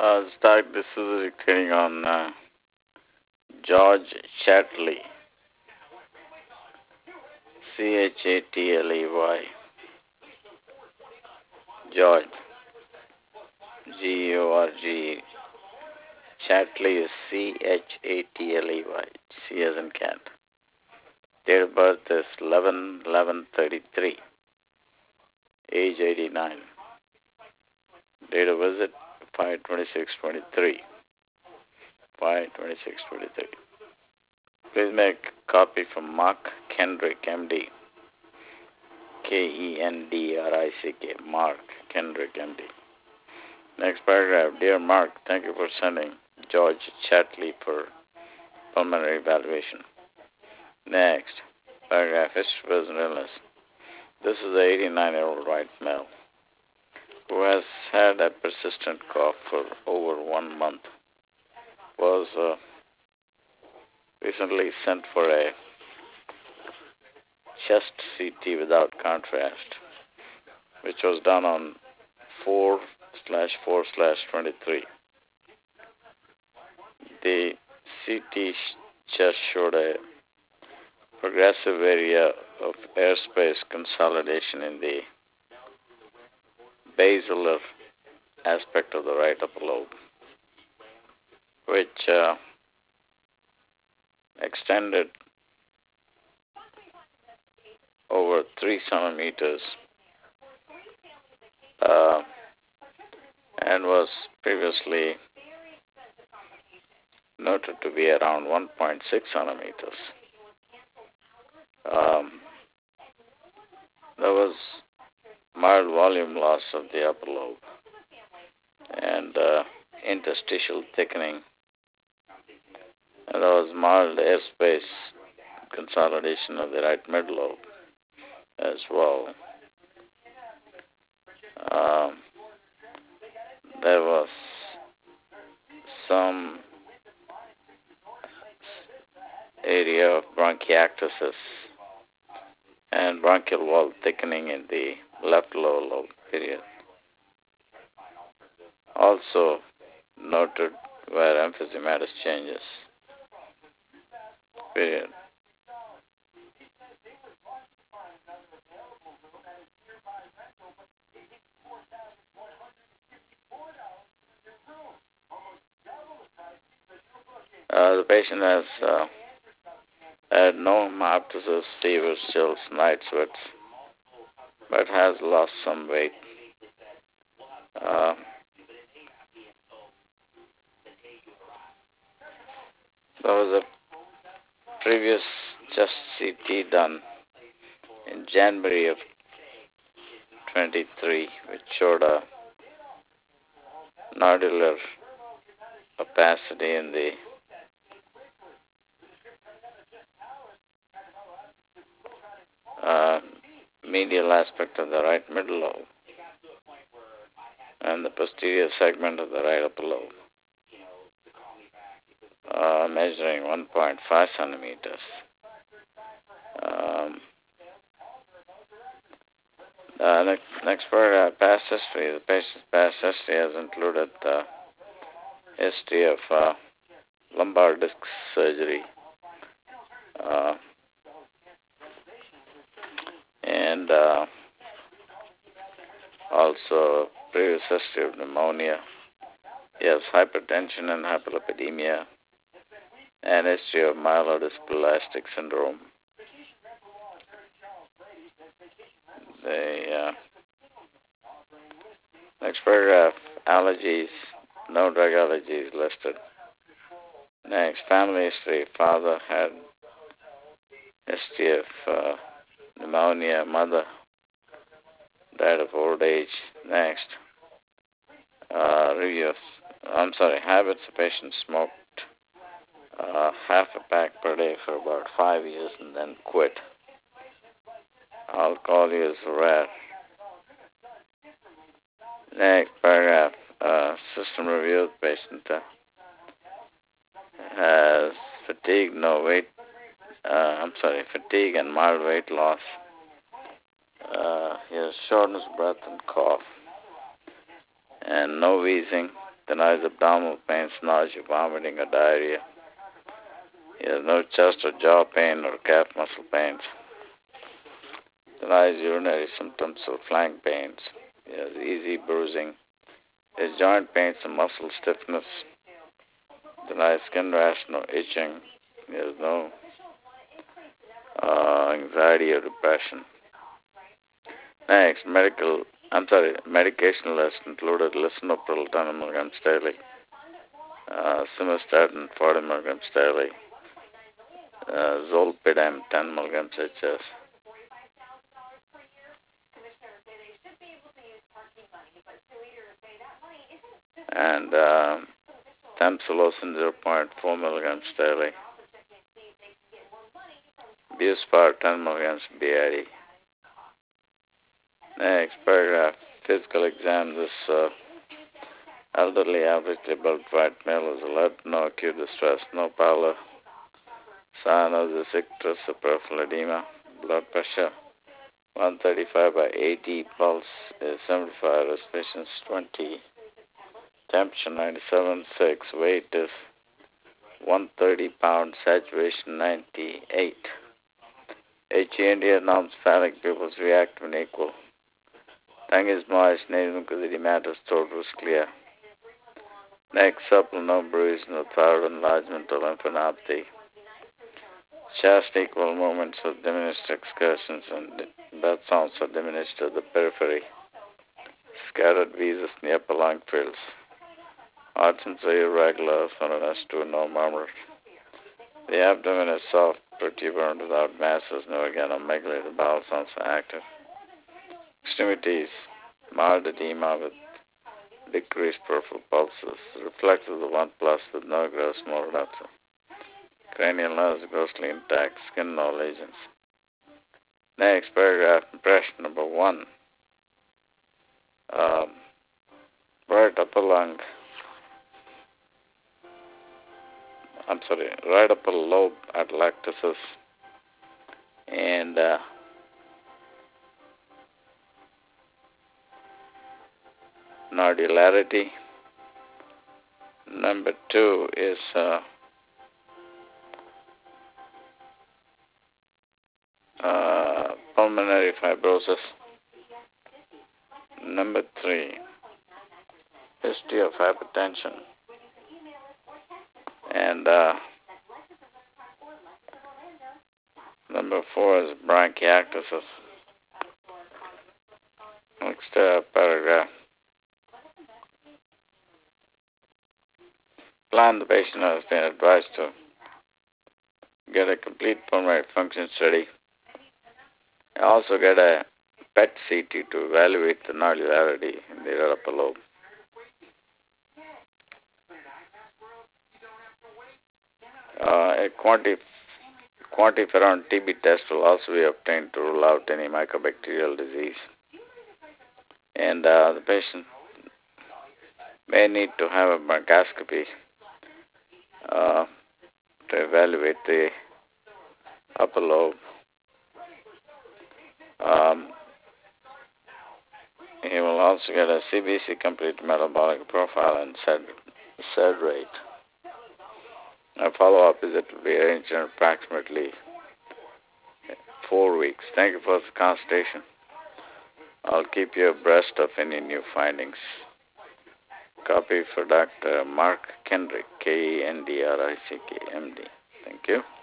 This is dictating on George Chatley, Chatley, George, George. Chatley is Chatley, C as in cat. Date of birth is 11/11/33, age 89. Date of visit 5/26/23, 5/26/23. Please make a copy from Mark Kendrick, MD, Kendrick, Mark Kendrick, MD. Next paragraph. Dear Mark, thank you for sending George Chatley for pulmonary evaluation. Next paragraph. History of present illness. This is an 89-year-old white male who has had a persistent cough for over 1 month. Was recently sent for a chest CT without contrast, which was done on 4/4/23. The CT chest showed a progressive area of airspace consolidation in the basilar aspect of the right upper lobe, which extended over 3 centimeters and was previously noted to be around 1.6 centimeters. There was mild volume loss of the upper lobe and interstitial thickening, and there was mild airspace consolidation of the right mid-lobe as well. There was some area of bronchiectasis and bronchial wall thickening in the left lower lobe period. Also noted were emphysematous changes period. The patient has had no hemoptysis, fever, chills, night sweats, but has lost some weight. There was a previous chest CT done in January of 23, which showed a nodular opacity in the medial aspect of the right middle lobe and the posterior segment of the right upper lobe, measuring 1.5 centimeters. Next paragraph, past history. The patient's past history has included history of lumbar disc surgery, and also previous history of pneumonia. He has hypertension and hyperlipidemia, and history of myelodysplastic syndrome. The next paragraph, allergies, no drug allergies listed. Next, family history. Father had history of pneumonia. Mother died of old age. Next, review of, habits. The patient smoked half a pack per day for about 5 years and then quit. Alcohol use rare. Next paragraph, system review. The patient has fatigue, fatigue and mild weight loss. He has shortness of breath and cough, and no wheezing, Denies abdominal pains, nausea, vomiting, or diarrhea. He has no chest or jaw pain or calf muscle pains. Denies urinary symptoms or flank pains. He has easy bruising. He has joint pains and muscle stiffness. Denies skin rash, no itching. He has no anxiety or depression. Next, medication list included lisinopril 10 milligrams daily, simvastatin 40 milligrams daily, zolpidem 10 milligrams HS. And tamsulosin 0.4 milligrams daily. Buspar 10 milligrams BID. Next paragraph, physical exam. This elderly, averagely built white male is alert, no acute distress, no pallor, cyanosis, icterus, peripheral edema, blood pressure 135 by 80, pulse is 75, respiration is 20, temperature 97.6, weight is 130 pounds, saturation 98. HEND norms, phallic pupils react when equal. Tongue is moist, nasal mucosa matters, throat was clear. Neck supple, no bruise, no thyroid enlargement or lymphadenopathy. Chest equal movements with diminished excursions and breath sounds are diminished at the periphery. Scattered visas in the upper lung fields. Heartbeats are irregular, soreness to no murmur. The abdomen is soft, protuberant without masses, no organomegaly. The bowel sounds are active. Extremities, mild edema with decreased peripheral pulses, reflective of 1+ with no gross motor rupture. Cranial nerves grossly intact, skin no lesions. Next paragraph, impression number 1. Right upper lobe atelectasis and nodularity. Number 2 is pulmonary fibrosis. Number 3, history of hypertension. And number 4 is bronchiectasis. Next paragraph. Plan the patient has been advised to get a complete pulmonary function study. Also get a PET CT to evaluate the nodularity in the right upper lobe. A quantiferon TB test will also be obtained to rule out any mycobacterial disease. And the patient may need to have a bronchoscopy to evaluate the upper lobe. He will also get a CBC complete metabolic profile and SED rate. A follow-up visit will be arranged in approximately 4 weeks. Thank you for the consultation. I'll keep you abreast of any new findings. Copy for Dr. Mark Kendrick, Kendrick, MD. Thank you.